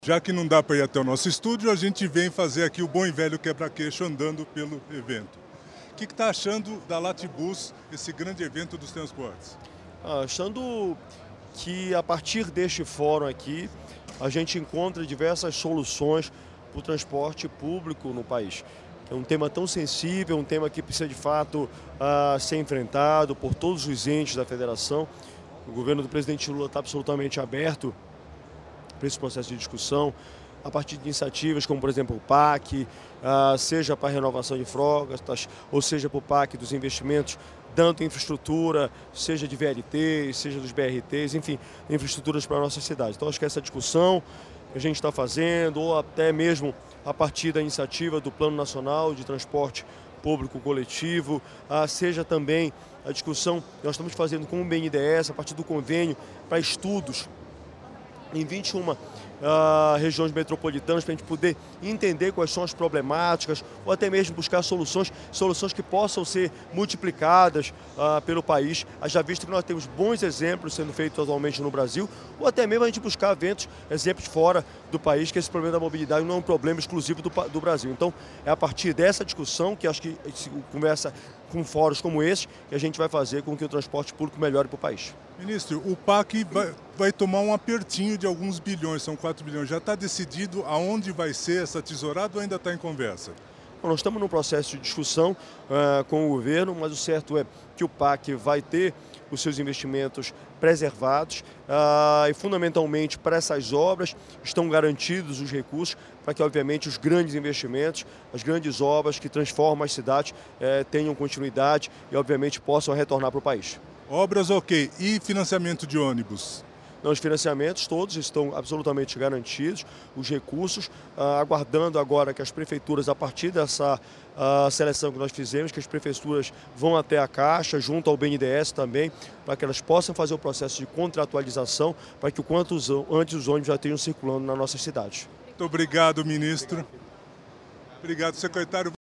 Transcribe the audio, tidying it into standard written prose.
Já que não dá para ir até o nosso estúdio, a gente vem fazer aqui o bom e velho quebra-queixo andando pelo evento. O que está achando da Latibus, esse grande evento dos transportes? Achando que a partir deste fórum aqui, a gente encontra diversas soluções para o transporte público no país. É um tema tão sensível, um tema que precisa de fato ser enfrentado por todos os entes da federação. O governo do presidente Lula está absolutamente aberto para esse processo de discussão, a partir de iniciativas como, por exemplo, o PAC, seja para a renovação de frotas, ou seja para o PAC dos investimentos, tanto em infraestrutura, seja de VLTs, seja dos BRTs, enfim, infraestruturas para a nossa cidade. Então, acho que essa discussão que a gente está fazendo, ou até mesmo a partir da iniciativa do Plano Nacional de Transporte Público Coletivo, seja também a discussão que nós estamos fazendo com o BNDES, a partir do convênio para estudos em 21 regiões metropolitanas, para a gente poder entender quais são as problemáticas, ou até mesmo buscar soluções que possam ser multiplicadas pelo país. Já visto que nós temos bons exemplos sendo feitos atualmente no Brasil, ou até mesmo a gente buscar exemplos fora do país, que esse problema da mobilidade não é um problema exclusivo do Brasil. Então, é a partir dessa discussão que acho que se conversa com fóruns como esse, que a gente vai fazer com que o transporte público melhore para o país. Ministro, o PAC vai tomar um apertinho de alguns bilhões, são 4 bilhões. Já está decidido aonde vai ser essa tesourada ou ainda está em conversa? Bom, nós estamos num processo de discussão com o governo, mas o certo é que o PAC vai ter os seus investimentos preservados e, fundamentalmente, para essas obras estão garantidos os recursos para que, obviamente, os grandes investimentos, as grandes obras que transformam as cidades tenham continuidade e, obviamente, possam retornar para o país. Obras ok. E financiamento de ônibus? Não, os financiamentos todos estão absolutamente garantidos, os recursos, aguardando agora que as prefeituras, a partir dessa seleção que nós fizemos, que as prefeituras vão até a Caixa, junto ao BNDES também, para que elas possam fazer o processo de contratualização, para que o quanto antes os ônibus já estejam circulando na nossa cidade. Muito obrigado, ministro. Obrigado, secretário.